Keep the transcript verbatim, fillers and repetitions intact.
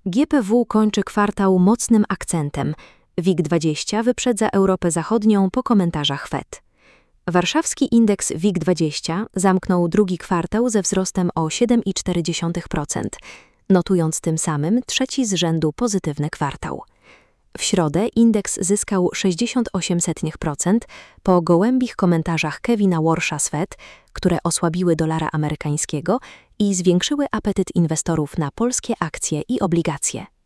G P W kończy kwartał mocnym akcentem. WIG dwadzieścia wyprzedza Europę Zachodnią po komentarzach Fed. Warszawski indeks WIG dwadzieścia zamknął drugi kwartał ze wzrostem o siedem przecinek cztery procent, notując tym samym trzeci z rzędu pozytywny kwartał. W środę indeks zyskał sześćdziesiąt osiem procent po gołębich komentarzach Kevina Warsha z Fed, które osłabiły dolara amerykańskiego i zwiększyły apetyt inwestorów na polskie akcje i obligacje.